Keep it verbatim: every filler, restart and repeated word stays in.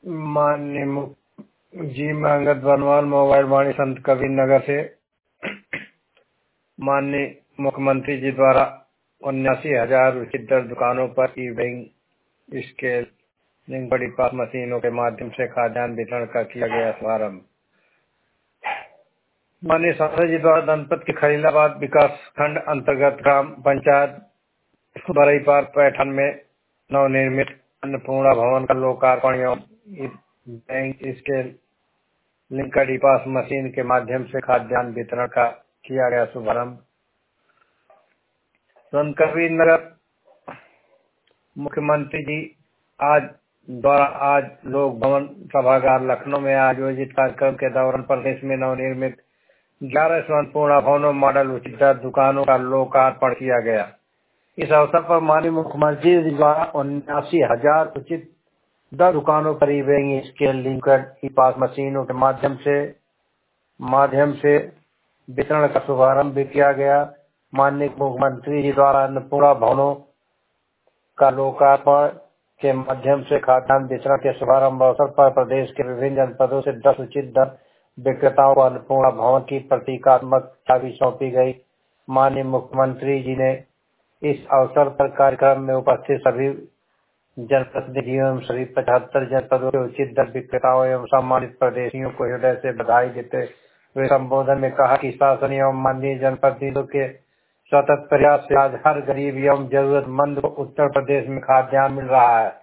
माननीय मु- जी मैं अंगद बनवाल मोबाइल वाणी संत कबीर नगर से माननीय मुख्यमंत्री जी द्वारा उन्यासी हजार उचित दर दुकानों पर ई वेइंग स्केल लिंक बड़ी पास मशीनों के माध्यम से खाद्यान्न वितरण का किया गया शुभारंभ। माननीय सांसद जी द्वारा जनपद के खलीलाबाद विकास खंड अंतर्गत ग्राम पंचायत बरईपार पैठन में नवनिर्मित अन्नपूर्णा भवन का लोकार्पण एवं bank scale link POS machine के माध्यम से खाद्यान्न वितरण का किया गया शुभारंभ। संत कबीर नगर मुख्यमंत्री जी आज द्वारा आज लोक भवन सभागार लखनऊ में आयोजित कार्यक्रम के दौरान प्रदेश में नवनिर्मित ग्यारह अन्नपूर्णा भवनों मॉडल उचित दर दुकानों का लोकार्पण किया गया। इस अवसर पर माननीय मुख्यमंत्री जी द्वारा उन्यासी हजार उचित दर दुकानों पर e weighing scale link e POS मशीनों के माध्यम से माध्यम से वितरण का शुभारंभ भी किया गया। माननीय मुख्यमंत्री जी द्वारा अन्नपूर्णा भवनों का लोकार्पण के माध्यम से खाद्यान्न वितरण के शुभारंभ अवसर पर प्रदेश के विभिन्न जनपदों से दस उचित दर विक्रेताओं को अन्नपूर्णा भवन की प्रतीकात्मक चाबी सौंपी गई। माननीय मुख्यमंत्री जी ने इस अवसर पर कार्यक्रम में उपस्थित सभी जनप्रतिनिधियों एवं सभी पचहत्तर जनपदों के उचित दर विक्रेताओं एवं सम्मानित प्रदेशियों को हृदय से बधाई देते हुए संबोधन में कहा कि शासन एवं माननीय जनप्रतिनिधियों के सतत प्रयास से आज हर गरीब एवं जरूरतमंद को उत्तर प्रदेश में खाद्यान्न मिल रहा है।